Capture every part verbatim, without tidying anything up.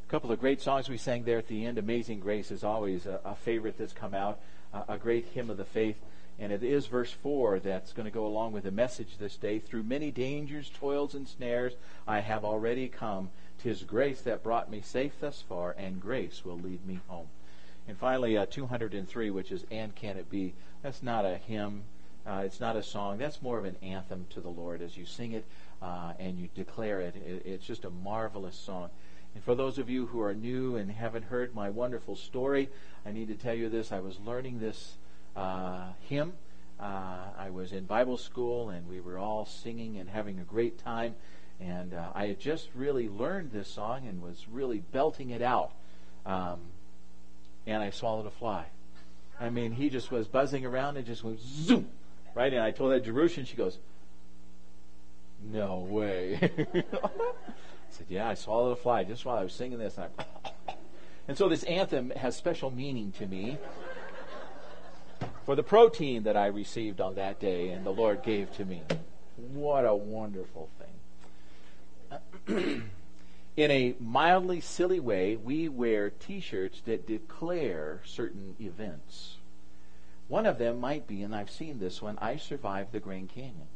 A couple of great songs we sang there at the end. Amazing Grace is always a, a favorite that's come out, uh, a great hymn of the faith. And it is verse four that's going to go along with the message this day. Through many dangers, toils, and snares, I have already come. 'Tis grace that brought me safe thus far, and grace will lead me home. And finally, uh, two hundred three, which is And Can It Be? That's not a hymn. Uh, it's not a song. That's more of an anthem to the Lord as you sing it uh, and you declare it. it. It's just a marvelous song. And for those of you who are new and haven't heard my wonderful story, I need to tell you this. I was learning this uh, hymn. Uh, I was in Bible school, and we were all singing and having a great time. And uh, I had just really learned this song and was really belting it out. Um, and I swallowed a fly. I mean, he just was buzzing around and just went zoom. Right? And I told that Jerusha, and she goes, no way. I said, yeah, I swallowed a fly just while I was singing this. And, I, and so this anthem has special meaning to me for the protein that I received on that day and the Lord gave to me. What a wonderful thing. In a mildly silly way, we wear T-shirts that declare certain events. One of them might be, and I've seen this one, I survived the Grand Canyon.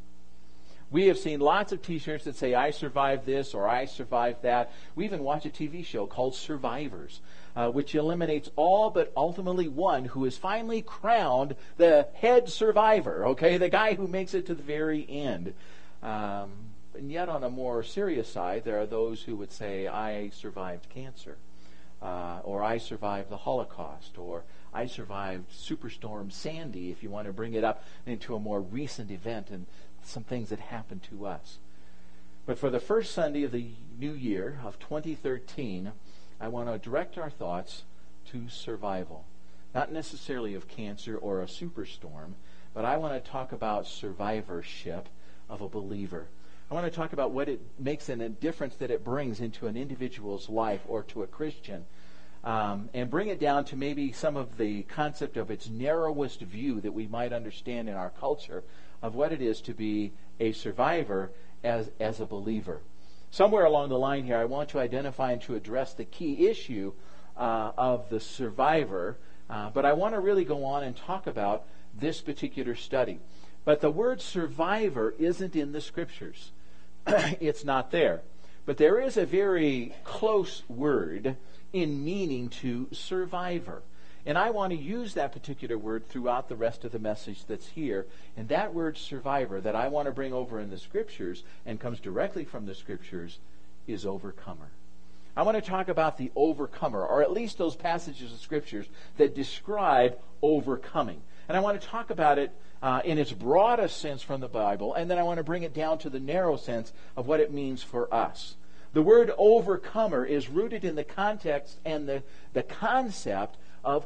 We have seen lots of T-shirts that say, I survived this or I survived that. We even watch a T V show called Survivors, uh, which eliminates all but ultimately one who is finally crowned the head survivor, okay, the guy who makes it to the very end. Um, and yet on a more serious side, there are those who would say, I survived cancer, uh, or I survived the Holocaust, or I survived Superstorm Sandy, if you want to bring it up into a more recent event and some things that happened to us. But for the first Sunday of the new year of twenty thirteen, I want to direct our thoughts to survival. Not necessarily of cancer or a superstorm, but I want to talk about survivorship of a believer. I want to talk about what it makes and a difference that it brings into an individual's life or to a Christian. Um, and bring it down to maybe some of the concept of its narrowest view that we might understand in our culture of what it is to be a survivor as, as a believer. Somewhere along the line here, I want to identify and to address the key issue uh, of the survivor, uh, but I want to really go on and talk about this particular study. But the word survivor isn't in the Scriptures. It's not there. But there is a very close word in meaning to survivor. And I want to use that particular word throughout the rest of the message that's here. And that word survivor that I want to bring over in the Scriptures and comes directly from the Scriptures is overcomer. I want to talk about the overcomer, or at least those passages of Scriptures that describe overcoming. And I want to talk about it uh, in its broadest sense from the Bible, and then I want to bring it down to the narrow sense of what it means for us. The word overcomer is rooted in the context and the, the concept of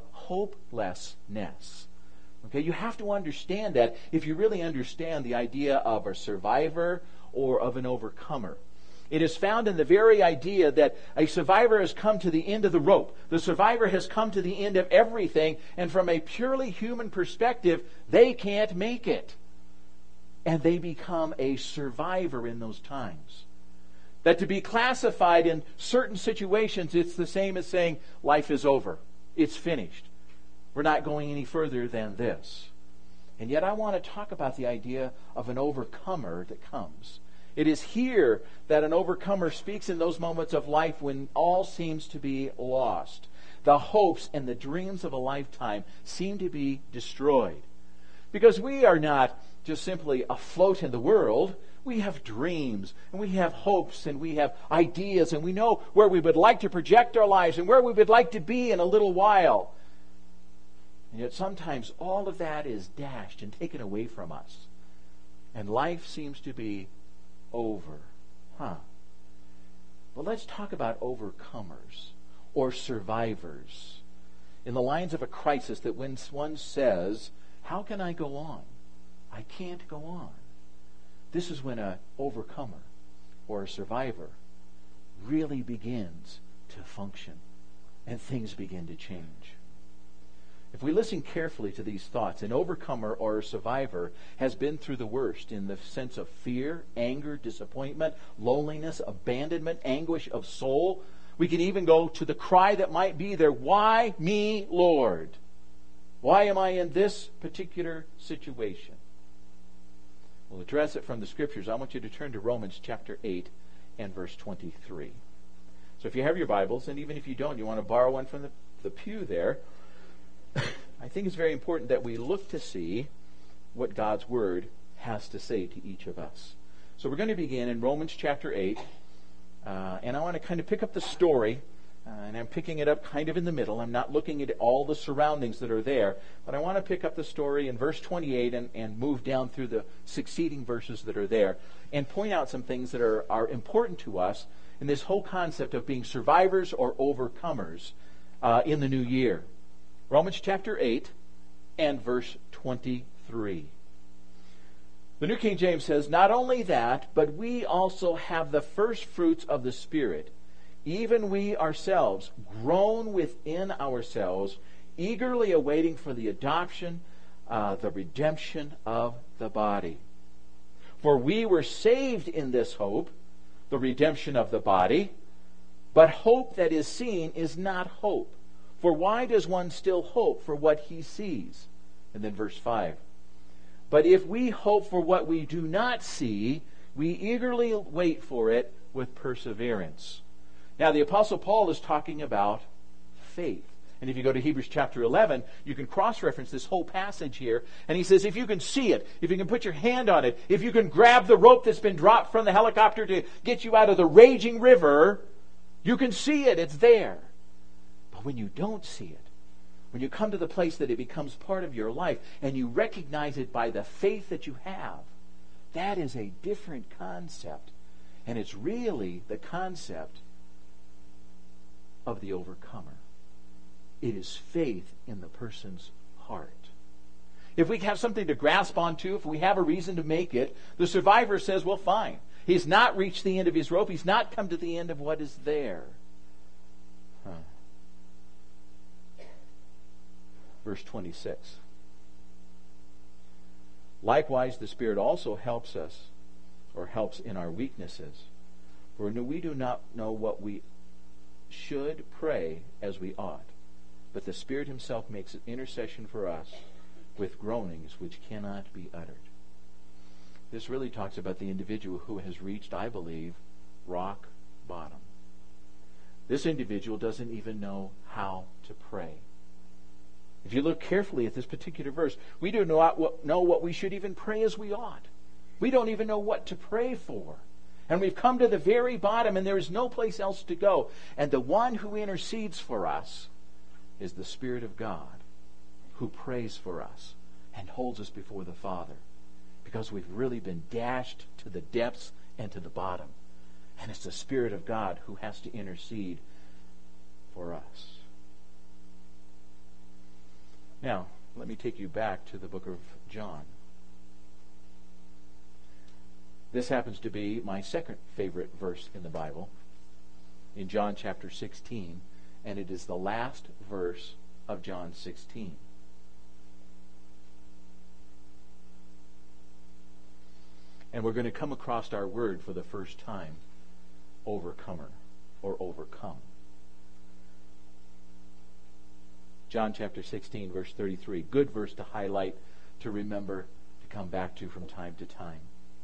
hopelessness. Okay, you have to understand that if you really understand the idea of a survivor or of an overcomer. It is found in the very idea that a survivor has come to the end of the rope. The survivor has come to the end of everything, and from a purely human perspective, they can't make it. And they become a survivor in those times. That to be classified in certain situations, it's the same as saying, life is over. It's finished. We're not going any further than this. And yet I want to talk about the idea of an overcomer that comes. It is here that an overcomer speaks in those moments of life when all seems to be lost. The hopes and the dreams of a lifetime seem to be destroyed. Because we are not just simply afloat in the world. We have dreams, and we have hopes, and we have ideas, and we know where we would like to project our lives and where we would like to be in a little while. And yet sometimes all of that is dashed and taken away from us. And life seems to be over. Huh. Well, let's talk about overcomers or survivors. In the lines of a crisis that when one says, how can I go on? I can't go on. This is when an overcomer or a survivor really begins to function and things begin to change. If we listen carefully to these thoughts, an overcomer or a survivor has been through the worst in the sense of fear, anger, disappointment, loneliness, abandonment, anguish of soul, We can even go to the cry that might be there, why me, Lord? Why am I in this particular situation? We'll address it from the Scriptures. I want you to turn to Romans chapter eight and verse twenty-three. So if you have your Bibles, and even if you don't, you want to borrow one from the, the pew there, I think it's very important that we look to see what God's Word has to say to each of us. So we're going to begin in Romans chapter eight, uh, and I want to kind of pick up the story, uh, and I'm picking it up kind of in the middle. I'm not looking at all the surroundings that are there, but I want to pick up the story in verse twenty-eight and, and move down through the succeeding verses that are there and point out some things that are, are important to us in this whole concept of being survivors or overcomers uh, in the new year. Romans chapter eight and verse twenty-three. The New King James says, not only that, but we also have the first fruits of the Spirit, even we ourselves, groan within ourselves, eagerly awaiting for the adoption, uh, the redemption of the body. For we were saved in this hope, the redemption of the body, but hope that is seen is not hope. For why does one still hope for what he sees? And then verse five. But if we hope for what we do not see, we eagerly wait for it with perseverance. Now, the Apostle Paul is talking about faith. And if you go to Hebrews chapter eleven, you can cross-reference this whole passage here. And he says, if you can see it, if you can put your hand on it, if you can grab the rope that's been dropped from the helicopter to get you out of the raging river, you can see it. It's there. But when you don't see it, when you come to the place that it becomes part of your life and you recognize it by the faith that you have, that is a different concept. And it's really the concept of the overcomer. It is faith in the person's heart. If we have something to grasp onto, if we have a reason to make it, the survivor says, well, fine. He's not reached the end of his rope. He's not come to the end of what is there. Huh. Verse twenty-six. Likewise, the Spirit also helps us, or helps in our weaknesses. For we do not know what we should pray as we ought, but the Spirit Himself makes intercession for us with groanings which cannot be uttered. This really talks about the individual who has reached, I believe, rock bottom. This individual doesn't even know how to pray. If you look carefully at this particular verse, we do not know what we should even pray as we ought. We don't even know what to pray for. And we've come to the very bottom, and there is no place else to go. And the one who intercedes for us is the Spirit of God, who prays for us and holds us before the Father, because we've really been dashed to the depths and to the bottom. And it's the Spirit of God who has to intercede for us. Now, let me take you back to the book of John. This happens to be my second favorite verse in the Bible, in John chapter sixteen, and it is the last verse of John sixteen. And we're going to come across our word for the first time, overcomer, or overcome. John chapter sixteen, verse thirty-three. Good verse to highlight, to remember, to come back to from time to time.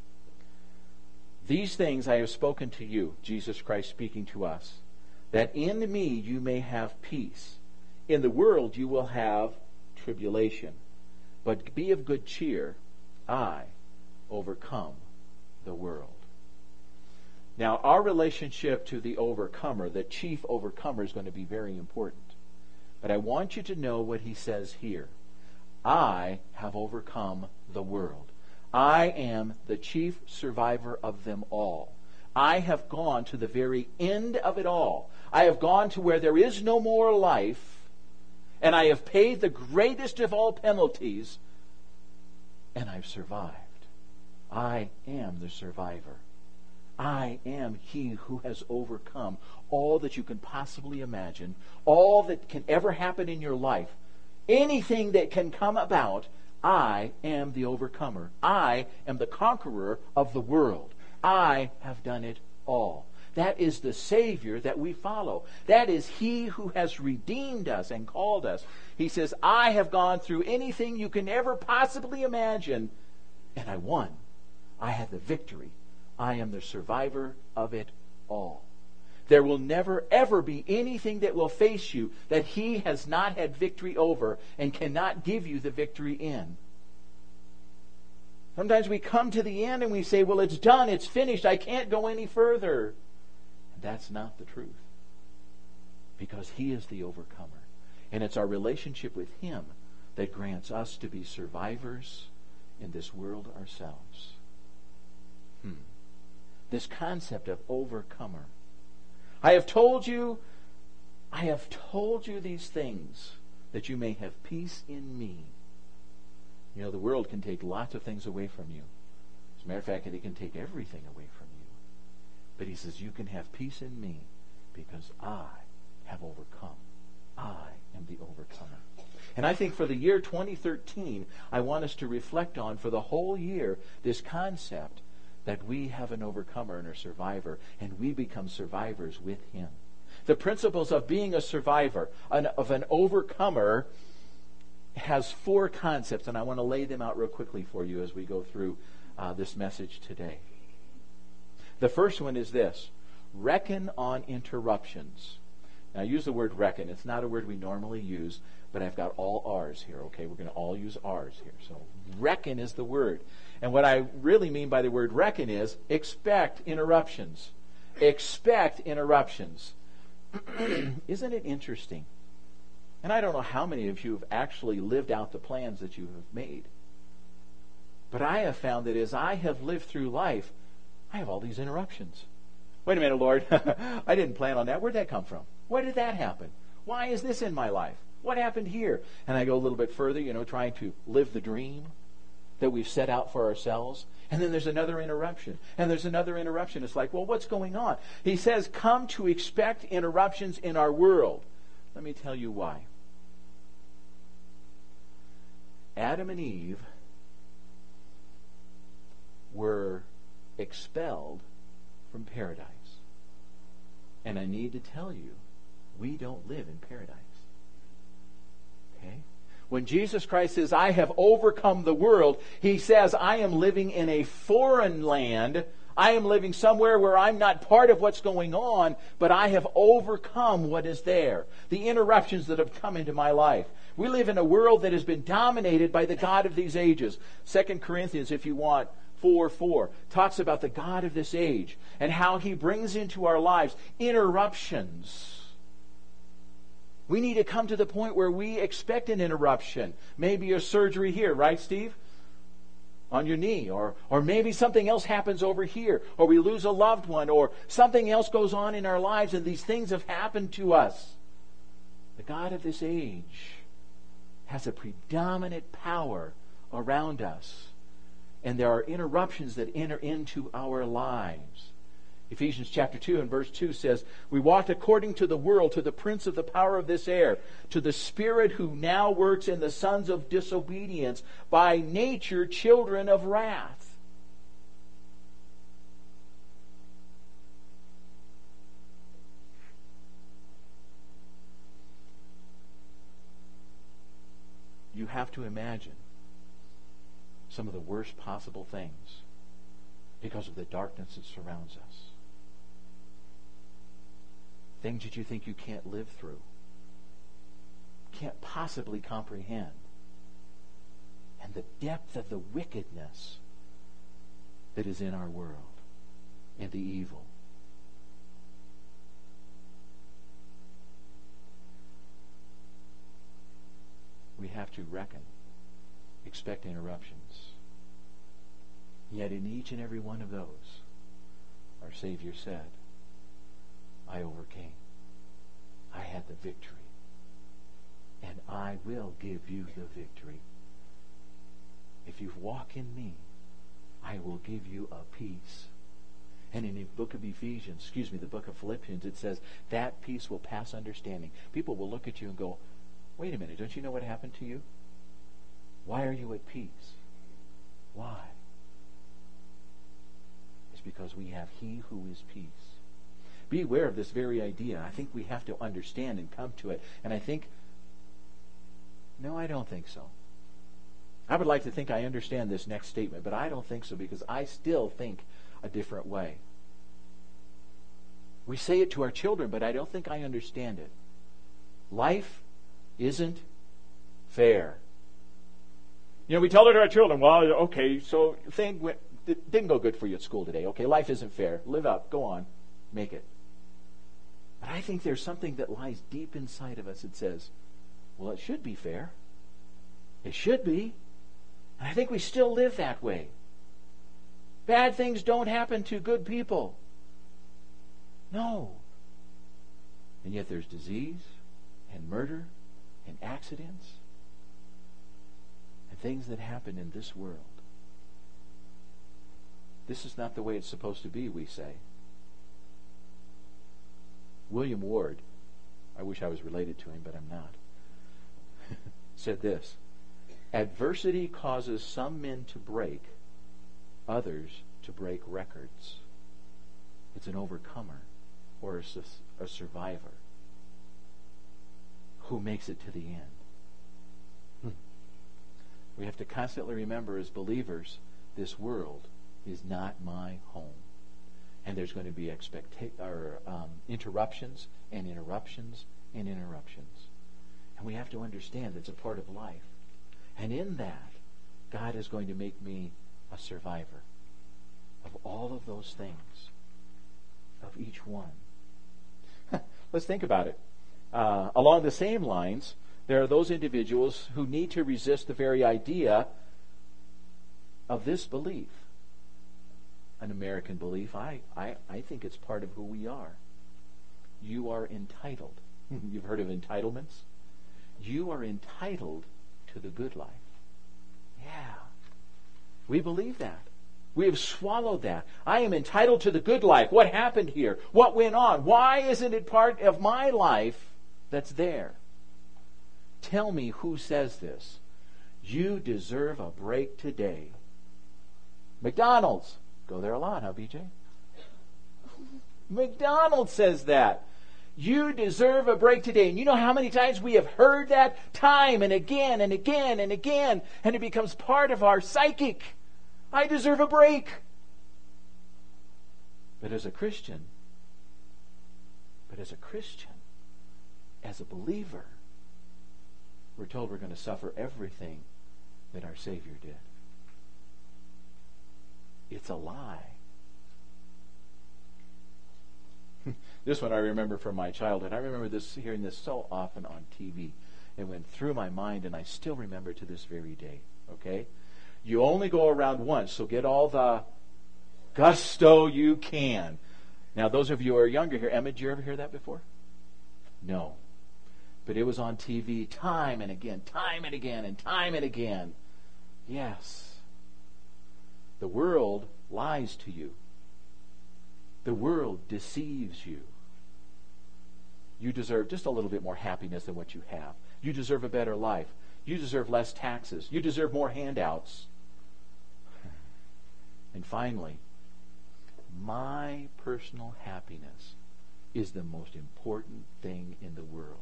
These things I have spoken to you, Jesus Christ speaking to us, that in me you may have peace. In the world you will have tribulation. But be of good cheer. I overcome the world. Now, our relationship to the overcomer, the chief overcomer, is going to be very important. But I want you to know what he says here. I have overcome the world. I am the chief survivor of them all. I have gone to the very end of it all. I have gone to where there is no more life, and I have paid the greatest of all penalties, and I've survived. I am the survivor. I am he who has overcome all that you can possibly imagine, all that can ever happen in your life, anything that can come about. I am the overcomer. I am the conqueror of the world. I have done it all. That is the Savior that we follow. That is He who has redeemed us and called us. He says, I have gone through anything you can ever possibly imagine, and I won. I had the victory. I am the survivor of it all. There will never, ever be anything that will face you that He has not had victory over and cannot give you the victory in. Sometimes we come to the end and we say, well, it's done, it's finished, I can't go any further. And that's not the truth. Because He is the overcomer. And it's our relationship with Him that grants us to be survivors in this world ourselves. Hmm. This concept of overcomer. I have told you, I have told you these things that you may have peace in me. You know, the world can take lots of things away from you. As a matter of fact, it can take everything away from you. But He says, you can have peace in me because I have overcome. I am the overcomer. And I think for the year twenty thirteen, I want us to reflect on for the whole year this concept that we have an overcomer and a survivor, and we become survivors with Him. The principles of being a survivor, an, of an overcomer, has four concepts, and I want to lay them out real quickly for you as we go through uh, this message today. The first one is this: reckon on interruptions. Now, I use the word reckon. It's not a word we normally use, but I've got all R's here, okay? We're going to all use R's here. So, reckon is the word. And what I really mean by the word reckon is expect interruptions. Expect interruptions. Isn't it interesting? And I don't know how many of you have actually lived out the plans that you have made. But I have found that as I have lived through life, I have all these interruptions. Wait a minute, Lord. I didn't plan on that. Where'd that come from? Why did that happen? Why is this in my life? What happened here? And I go a little bit further, you know, trying to live the dream that we've set out for ourselves. And then there's another interruption. And there's another interruption. It's like, well, what's going on? He says, come to expect interruptions in our world. Let me tell you why. Adam and Eve were expelled from paradise. And I need to tell you, we don't live in paradise. Okay? When Jesus Christ says, I have overcome the world, He says, I am living in a foreign land. I am living somewhere where I'm not part of what's going on, but I have overcome what is there. The interruptions that have come into my life. We live in a world that has been dominated by the God of these ages. Second Corinthians, if you want, four four, talks about the God of this age and how He brings into our lives interruptions. We need to come to the point where we expect an interruption. Maybe a surgery here, right, Steve? On your knee. Or, or maybe something else happens over here. Or we lose a loved one. Or something else goes on in our lives and these things have happened to us. The God of this age has a predominant power around us. And there are interruptions that enter into our lives. Ephesians chapter two and verse two says, we walked according to the world, to the prince of the power of this air, to the spirit who now works in the sons of disobedience, by nature children of wrath. You have to imagine some of the worst possible things because of the darkness that surrounds us. Things that you think you can't live through, can't possibly comprehend. And the depth of the wickedness that is in our world and the evil. We have to reckon, expect interruptions. Yet in each and every one of those, our Savior said, I overcame. I had the victory. And I will give you the victory. If you walk in me, I will give you a peace. And in the book of Ephesians, excuse me, the book of Philippians, it says, that peace will pass understanding. People will look at you and go, wait a minute, don't you know what happened to you? Why are you at peace? Why? It's because we have He who is peace. beware of this very idea. I think we have to understand and come to it. And I think, no, I don't think so. I would like to think I understand this next statement, but I don't think so, because I still think a different way. We say it to our children, but I don't think I understand it. Life isn't fair. You know, we tell it to our children, well, okay, so thing went, it didn't go good for you at school today. Okay, life isn't fair. Live up. Go on. Make it. But I think there's something that lies deep inside of us that says, well, it should be fair. It should be. And I think we still live that way. Bad things don't happen to good people. No. And yet there's disease and murder and accidents and things that happen in this world. This is not the way it's supposed to be, we say. William Ward, I wish I was related to him, but I'm not, said this: adversity causes some men to break, others to break records. It's an overcomer or a, su- a survivor who makes it to the end. Hmm. We have to constantly remember as believers, this world is not my home. And there's going to be expecta- or, um, interruptions and interruptions and interruptions. And we have to understand it's a part of life. And in that, God is going to make me a survivor of all of those things, of each one. Let's think about it. Uh, along the same lines, there are those individuals who need to resist the very idea of this belief. An American belief. I, I, I think it's part of who we are. You are entitled. You've heard of entitlements? You are entitled to the good life. Yeah. We believe that. We have swallowed that. I am entitled to the good life. What happened here? What went on? Why isn't it part of my life that's there? Tell me who says this. You deserve a break today. McDonald's. Go there a lot, huh, B J? McDonald's says that. You deserve a break today. And you know how many times we have heard that? Time and again and again and again. And it becomes part of our psychic. I deserve a break. But as a Christian, but as a Christian, as a believer, we're told we're going to suffer everything that our Savior did. It's a lie. This one I remember from my childhood. I remember this, hearing this so often on T V. It went through my mind, and I still remember to this very day. Okay? You only go around once, so get all the gusto you can. Now, those of you who are younger here, Emma, did you ever hear that before? No. But it was on T V time and again, time and again, and time and again. Yes. The world lies to you. The world deceives you. You deserve just a little bit more happiness than what you have. You deserve a better life. You deserve less taxes. You deserve more handouts. And finally, my personal happiness is the most important thing in the world.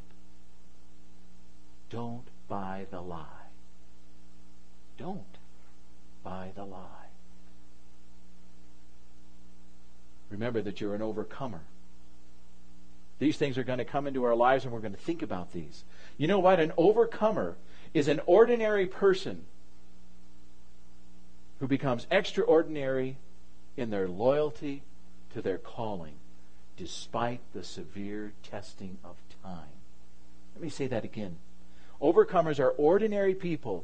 Don't buy the lie. Don't buy the lie. Remember that you're an overcomer. These things are going to come into our lives, and we're going to think about these. You know what? An overcomer is an ordinary person who becomes extraordinary in their loyalty to their calling, despite the severe testing of time. Let me say that again. Overcomers are ordinary people,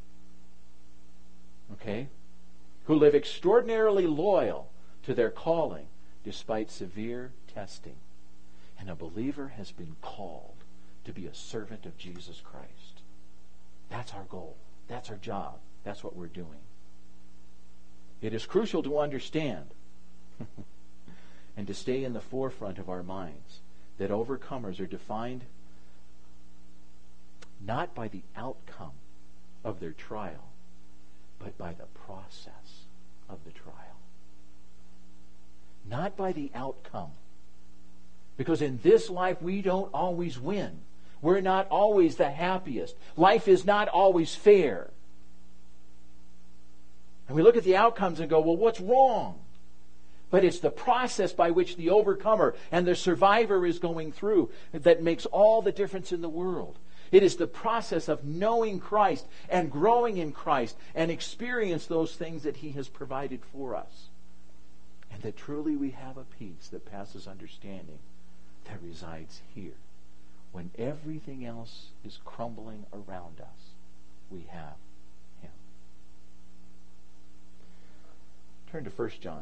okay, who live extraordinarily loyal to their calling, despite severe testing. And a believer has been called to be a servant of Jesus Christ. That's our goal. That's our job. That's what we're doing. It is crucial to understand and to stay in the forefront of our minds that overcomers are defined not by the outcome of their trial, but by the process of the trial. Not by the outcome, Because in this life, we don't always win. We're not always the happiest. Life is not always fair. And we look at the outcomes and go, well, what's wrong? But it's the process by which the overcomer and the survivor is going through that makes all the difference in the world. It is the process of knowing Christ and growing in Christ and experience those things that He has provided for us. And that truly we have a peace that passes understanding that resides here. When everything else is crumbling around us, we have Him. Turn to First John.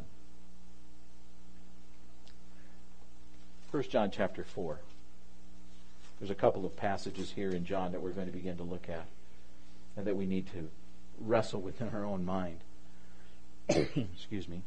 First John chapter four. There's a couple of passages here in John that we're going to begin to look at and that we need to wrestle within our own mind. Excuse me.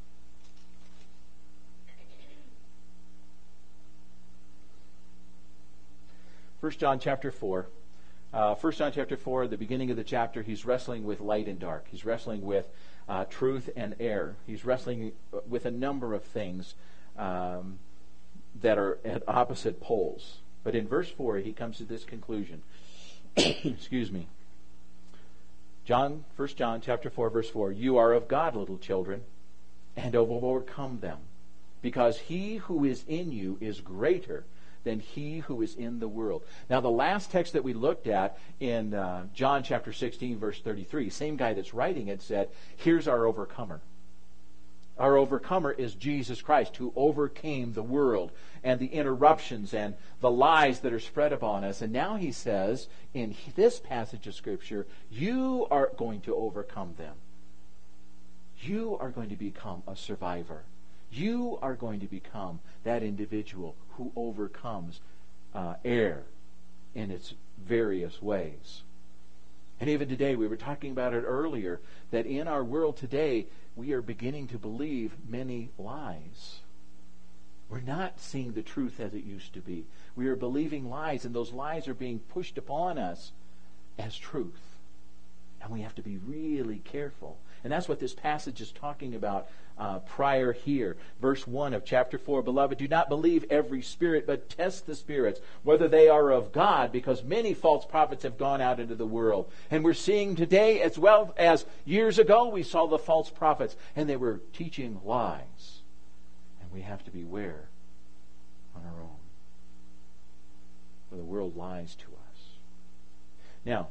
First John chapter four. Uh, First John chapter four, at the beginning of the chapter, he's wrestling with light and dark. He's wrestling with uh, truth and error. He's wrestling with a number of things um, that are at opposite poles. But in verse four, he comes to this conclusion. Excuse me. John, First John chapter four, verse four. You are of God, little children, and have overcome them, because he who is in you is greater than he who is in the world. Now, the last text that we looked at in uh, John chapter sixteen, verse thirty-three, same guy that's writing it said, here's our overcomer. Our overcomer is Jesus Christ, who overcame the world and the interruptions and the lies that are spread upon us. And now he says, in this passage of Scripture, you are going to overcome them. You are going to become a survivor. You are going to become that individual who overcomes uh, error in its various ways. And even today, we were talking about it earlier, that in our world today, we are beginning to believe many lies. We're not seeing the truth as it used to be. We are believing lies, and those lies are being pushed upon us as truth. And we have to be really careful. And that's what this passage is talking about uh, prior here. Verse one of chapter four. Beloved, do not believe every spirit, but test the spirits, whether they are of God, because many false prophets have gone out into the world. And we're seeing today, as well as years ago, we saw the false prophets, and they were teaching lies. And we have to beware on our own. For the world lies to us. Now,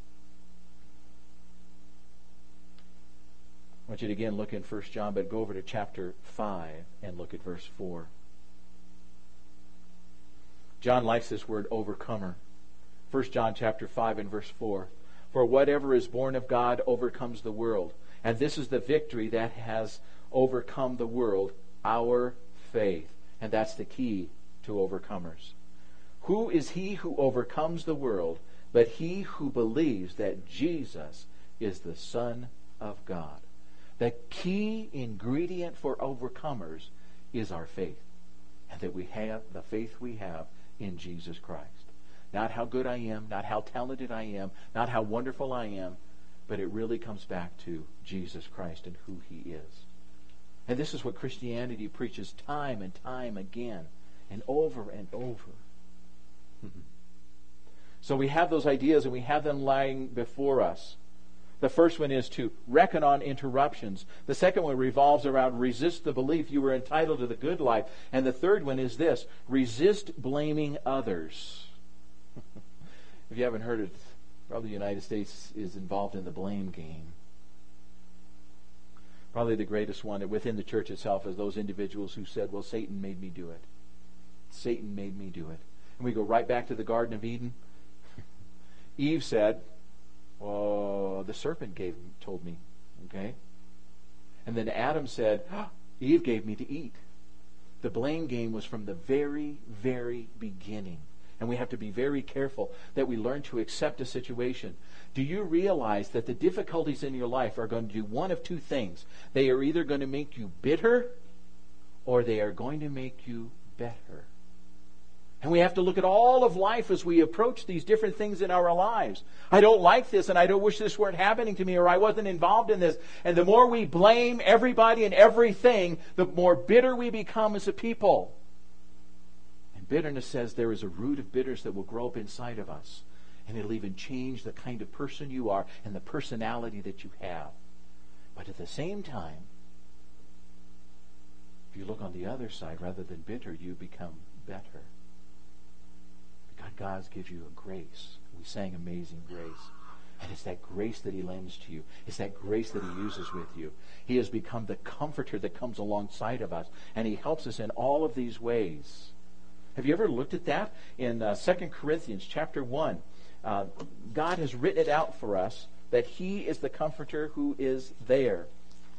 I want you to again look in First John, but go over to chapter five and look at verse four. John likes this word overcomer. First John chapter five and verse four. For whatever is born of God overcomes the world. And this is the victory that has overcome the world, our faith. And that's the key to overcomers. Who is he who overcomes the world but he who believes that Jesus is the Son of God? The key ingredient for overcomers is our faith. And that we have the faith we have in Jesus Christ. Not how good I am, not how talented I am, not how wonderful I am, but it really comes back to Jesus Christ and who He is. And this is what Christianity preaches time and time again, and over and over. So we have those ideas, and we have them lying before us. The first one is to reckon on interruptions. The second one revolves around resist the belief you were entitled to the good life. And the third one is this: resist blaming others. If you haven't heard it, probably the United States is involved in the blame game. Probably the greatest one within the church itself is those individuals who said, well, Satan made me do it. Satan made me do it. And we go right back to the Garden of Eden. Eve said, oh, the serpent gave told me. Okay? And then Adam said, oh, Eve gave me to eat. The blame game was from the very, very beginning. And we have to be very careful that we learn to accept a situation. Do you realize that the difficulties in your life are going to do one of two things? They are either going to make you bitter, or they are going to make you better. And we have to look at all of life as we approach these different things in our lives. I don't like this, and I don't wish this weren't happening to me, or I wasn't involved in this. And the more we blame everybody and everything, the more bitter we become as a people. Bitterness says there is a root of bitterness that will grow up inside of us. And it'll even change the kind of person you are and the personality that you have. But at the same time, if you look on the other side, rather than bitter, you become better. God, God gives you a grace. We sang Amazing Grace. And it's that grace that he lends to you. It's that grace that he uses with you. He has become the comforter that comes alongside of us. And he helps us in all of these ways. Have you ever looked at that? In uh, Second Corinthians chapter one, uh, God has written it out for us that he is the comforter who is there.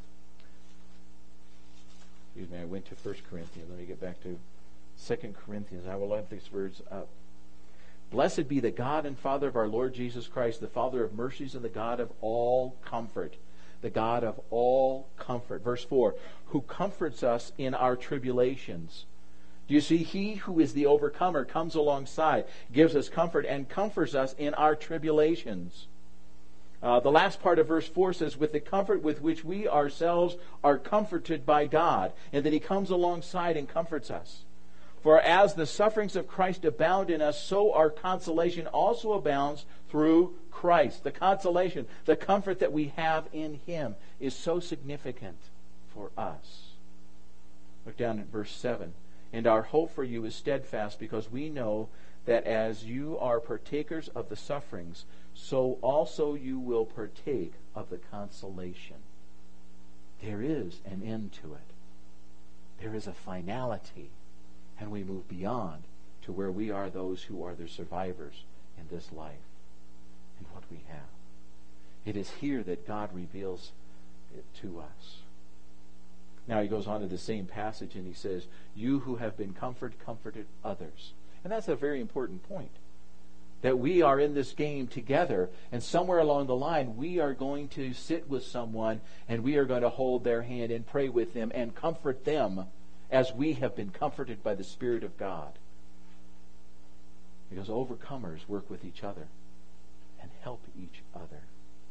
Excuse me, I went to First Corinthians. Let me get back to Second Corinthians. I will let these words up. Blessed be the God and Father of our Lord Jesus Christ, the Father of mercies and the God of all comfort. The God of all comfort. Verse four, who comforts us in our tribulations. Do you see? He who is the overcomer comes alongside, gives us comfort, and comforts us in our tribulations. Uh, the last part of verse four says, with the comfort with which we ourselves are comforted by God, and that he comes alongside and comforts us. For as the sufferings of Christ abound in us, so our consolation also abounds through Christ. The consolation, the comfort that we have in him is so significant for us. Look down at verse seven. And our hope for you is steadfast, because we know that as you are partakers of the sufferings, so also you will partake of the consolation. There is an end to it. There is a finality. And we move beyond to where we are those who are the survivors in this life and what we have. It is here that God reveals it to us. Now he goes on to the same passage and he says, you who have been comforted, comforted others. And that's a very important point. That we are in this game together, and somewhere along the line we are going to sit with someone and we are going to hold their hand and pray with them and comfort them as we have been comforted by the Spirit of God. Because overcomers work with each other and help each other.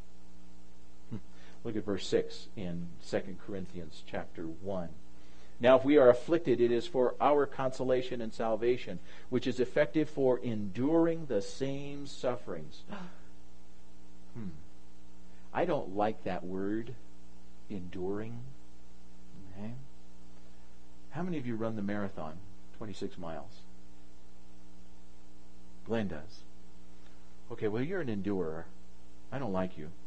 Look at verse six in Second Corinthians chapter one. Now if we are afflicted, it is for our consolation and salvation, which is effective for enduring the same sufferings. hmm. I don't like that word, enduring. Okay. How many of you run the marathon? twenty-six miles. Glenn does. Okay, well, you're an endurer. I don't like you.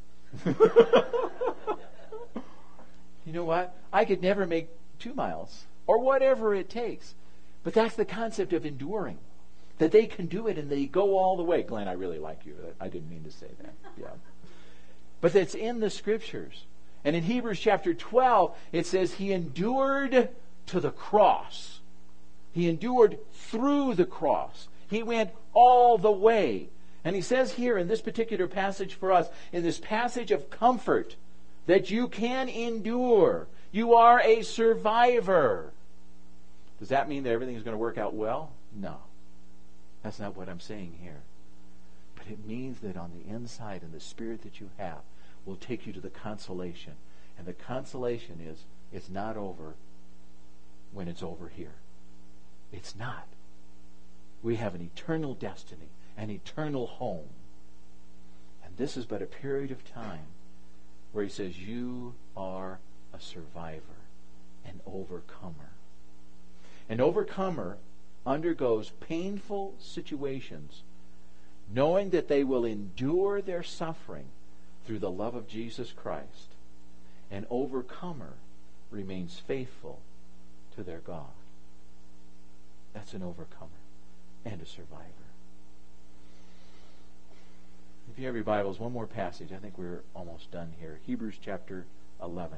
You know what? I could never make two miles or whatever it takes. But that's the concept of enduring. That they can do it and they go all the way. Glenn, I really like you. I didn't mean to say that. Yeah. But it's in the Scriptures. And in Hebrews chapter twelve, it says he endured to the cross. He endured through the cross. He went all the way. And he says here in this particular passage for us, in this passage of comfort, that you can endure. You are a survivor. Does that mean that everything is going to work out well? No. That's not what I'm saying here. But it means that on the inside and the spirit that you have will take you to the consolation. And the consolation is, it's not over when it's over here. It's not. We have an eternal destiny, an eternal home. And this is but a period of time where he says, you are a survivor, an overcomer. An overcomer undergoes painful situations, knowing that they will endure their suffering through the love of Jesus Christ. An overcomer remains faithful to their God. That's an overcomer and a survivor. If you have your Bibles, one more passage. I think we're almost done here. Hebrews chapter eleven.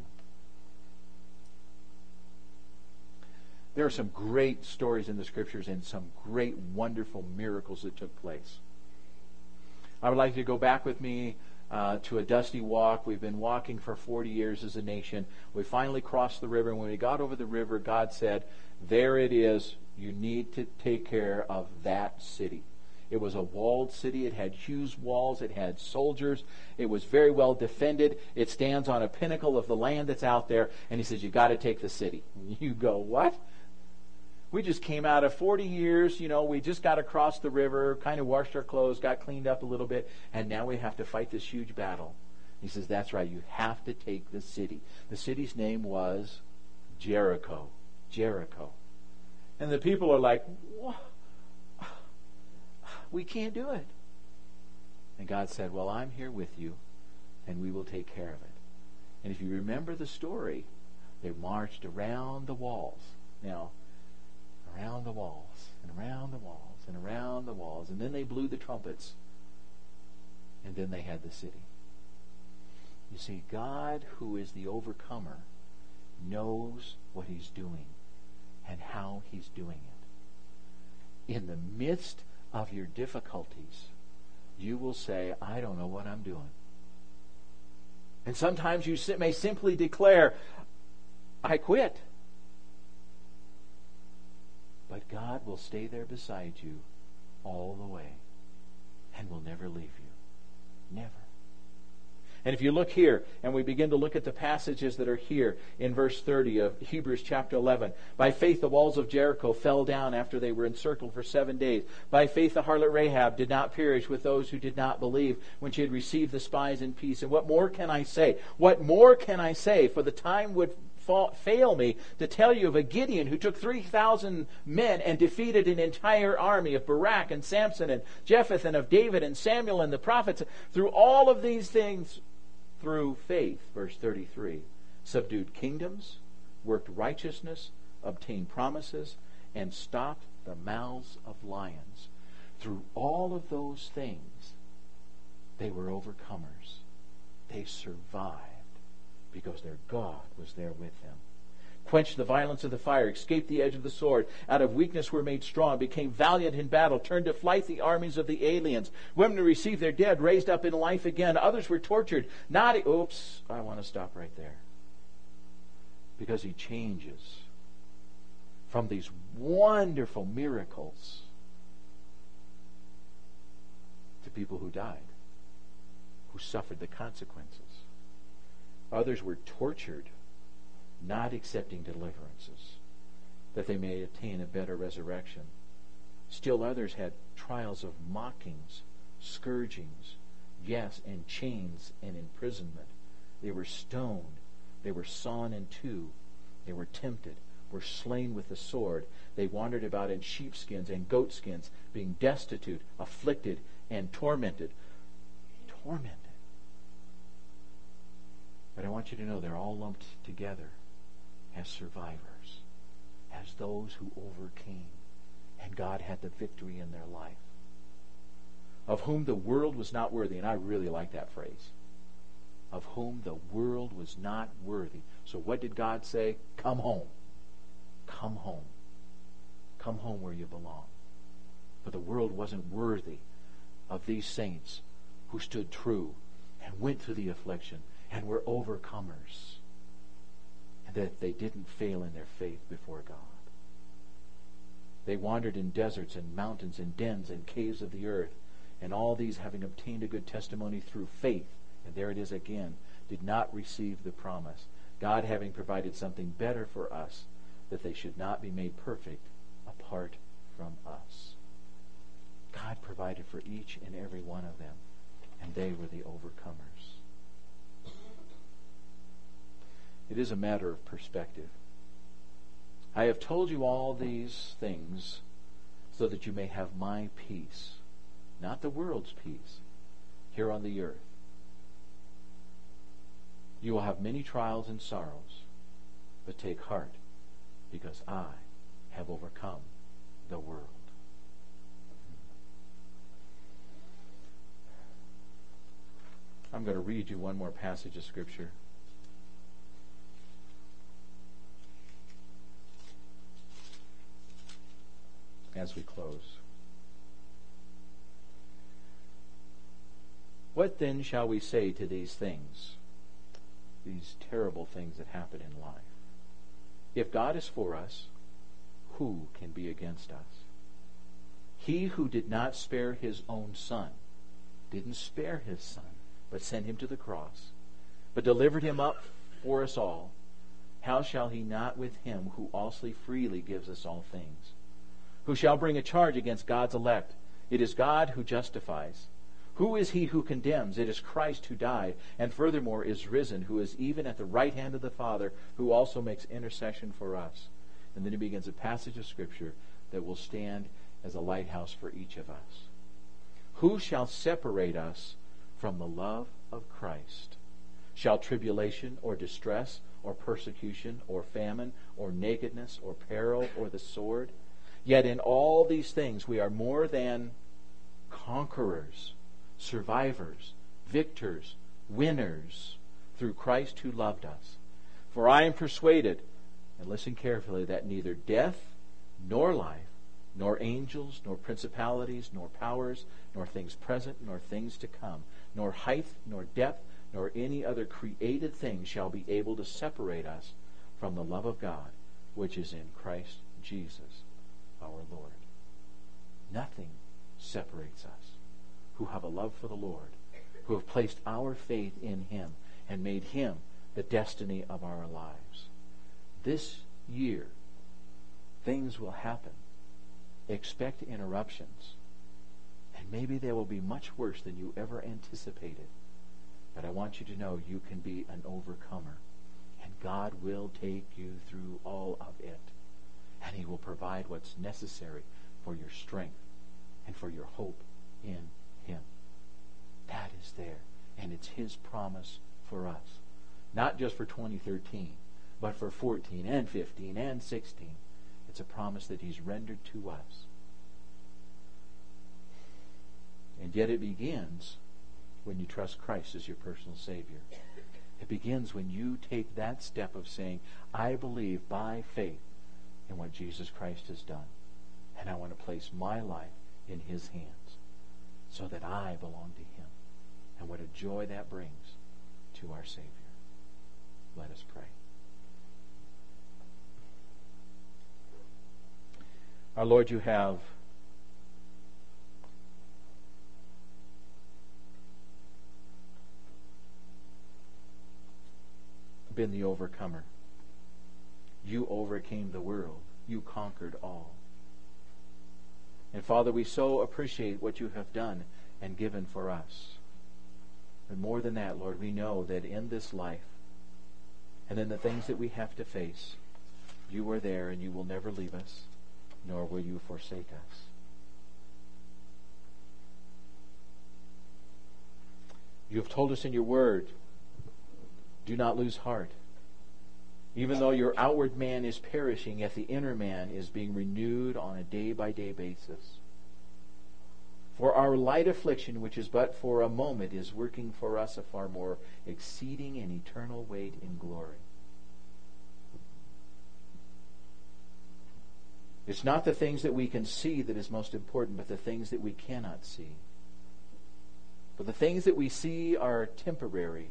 There are some great stories in the Scriptures and some great, wonderful miracles that took place. I would like you to go back with me uh, to a dusty walk. We've been walking for forty years as a nation. We finally crossed the river, and when we got over the river, God said, there it is. You need to take care of that city. It was a walled city. It had huge walls. It had soldiers. It was very well defended. It stands on a pinnacle of the land that's out there. And he says, you've got to take the city. And you go, what? We just came out of forty years, you know, we just got across the river, kind of washed our clothes, got cleaned up a little bit, and now we have to fight this huge battle. He says, that's right, you have to take the city. The city's name was Jericho. Jericho. And the people are like, what? We can't do it. And God said, well, I'm here with you, and we will take care of it. And if you remember the story, they marched around the walls. Now, around the walls, and around the walls, and around the walls. And then they blew the trumpets. And then they had the city. You see, God, who is the overcomer, knows what He's doing and how He's doing it. In the midst of your difficulties, you will say, I don't know what I'm doing. And sometimes you may simply declare, I quit. But God will stay there beside you all the way and will never leave you. Never. And if you look here, and we begin to look at the passages that are here in verse thirty of Hebrews chapter eleven. By faith the walls of Jericho fell down after they were encircled for seven days. By faith the harlot Rahab did not perish with those who did not believe when she had received the spies in peace. And what more can I say? What more can I say? For the time would fail me to tell you of a Gideon who took three thousand men and defeated an entire army, of Barak and Samson and Jephthah, and of David and Samuel and the prophets. Through all of these things, through faith, verse thirty-three, subdued kingdoms, worked righteousness, obtained promises, and stopped the mouths of lions. Through all of those things, they were overcomers. They survived because their God was there with them. Quenched the violence of the fire, escaped the edge of the sword, out of weakness were made strong, became valiant in battle, turned to flight the armies of the aliens. Women who received their dead raised up in life again. Others were tortured. Not, oops, I want to stop right there. Because He changes from these wonderful miracles to people who died, who suffered the consequences. Others were tortured, not accepting deliverances, that they may attain a better resurrection. Still others had trials of mockings, scourgings, yes, and chains and imprisonment. They were stoned. They were sawn in two. They were tempted, were slain with the sword. They wandered about in sheepskins and goatskins, being destitute, afflicted, and tormented. Tormented. But I want you to know they're all lumped together as survivors, as those who overcame, and God had the victory in their life. Of whom the world was not worthy, and I really like that phrase. Of whom the world was not worthy. So what did God say? Come home. Come home. Come home where you belong. But the world wasn't worthy of these saints who stood true and went through the affliction and were overcomers, and that they didn't fail in their faith before God. They wandered in deserts and mountains and dens and caves of the earth, and all these, having obtained a good testimony through faith, and there it is again, did not receive the promise, God having provided something better for us, that they should not be made perfect apart from us. God provided for each and every one of them, and they were the overcomers. It is a matter of perspective. I have told you all these things so that you may have my peace, not the world's peace, here on the earth. You will have many trials and sorrows, but take heart, because I have overcome the world. I'm going to read you one more passage of Scripture. As we close. What then shall we say to these things, these terrible things that happen in life? If God is for us, who can be against us? He who did not spare His own Son, didn't spare His Son, but sent Him to the cross, but delivered Him up for us all, how shall he not with him who also freely gives us all things? Who shall bring a charge against God's elect? It is God who justifies. Who is he who condemns? It is Christ who died, and furthermore is risen, who is even at the right hand of the Father, who also makes intercession for us. And then he begins a passage of Scripture that will stand as a lighthouse for each of us. Who shall separate us from the love of Christ? Shall tribulation or distress or persecution or famine or nakedness or peril or the sword? Yet in all these things we are more than conquerors, survivors, victors, winners, through Christ who loved us. For I am persuaded, and listen carefully, that neither death nor life, nor angels, nor principalities, nor powers, nor things present, nor things to come, nor height, nor depth, nor any other created thing shall be able to separate us from the love of God, which is in Christ Jesus our Lord. Nothing separates us who have a love for the Lord, who have placed our faith in Him and made Him the destiny of our lives. This year, things will happen. Expect interruptions. And maybe they will be much worse than you ever anticipated. But I want you to know you can be an overcomer. And God will take you through all of it. And He will provide what's necessary for your strength and for your hope in Him. That is there. And it's His promise for us. Not just for twenty thirteen, but for fourteen and fifteen and sixteen. It's a promise that He's rendered to us. And yet it begins when you trust Christ as your personal Savior. It begins when you take that step of saying, I believe by faith in what Jesus Christ has done. And I want to place my life in His hands so that I belong to Him. And what a joy that brings to our Savior. Let us pray. Our Lord, you have been the overcomer. You overcame the world. You conquered all. And Father, we so appreciate what you have done and given for us. But more than that, Lord, we know that in this life and in the things that we have to face, you are there and you will never leave us, nor will you forsake us. You have told us in your word, do not lose heart. Even though your outward man is perishing, yet the inner man is being renewed on a day-by-day basis. For our light affliction, which is but for a moment, is working for us a far more exceeding and eternal weight in glory. It's not the things that we can see that is most important, but the things that we cannot see. For the things that we see are temporary,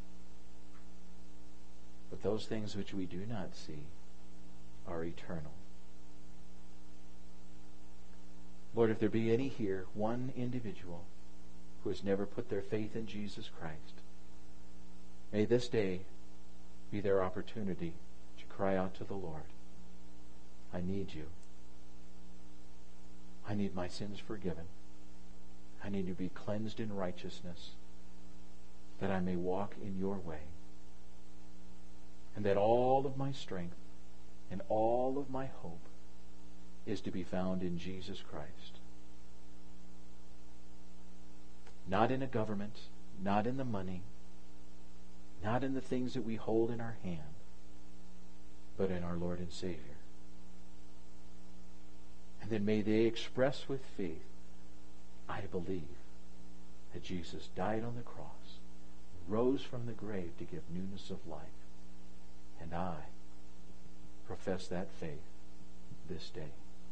but those things which we do not see are eternal. Lord, if there be any here, one individual who has never put their faith in Jesus Christ, may this day be their opportunity to cry out to the Lord, I need you. I need my sins forgiven. I need to be cleansed in righteousness, that I may walk in your way, and that all of my strength and all of my hope is to be found in Jesus Christ. Not in a government, not in the money, not in the things that we hold in our hand, but in our Lord and Savior. And then may they express with faith, I believe that Jesus died on the cross, rose from the grave to give newness of life, and I profess that faith this day.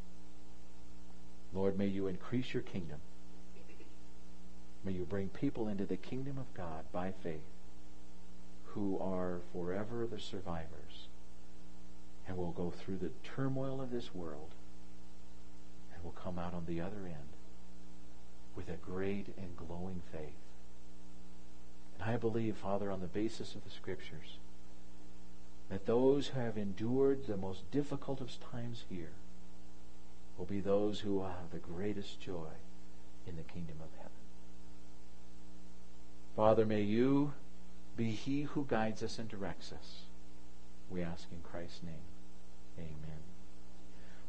Lord, may you increase your kingdom. May you bring people into the kingdom of God by faith who are forever the survivors and will go through the turmoil of this world and will come out on the other end with a great and glowing faith. And I believe, Father, on the basis of the Scriptures, that those who have endured the most difficult of times here will be those who will have the greatest joy in the kingdom of heaven. Father, may you be he who guides us and directs us. We ask in Christ's name. Amen.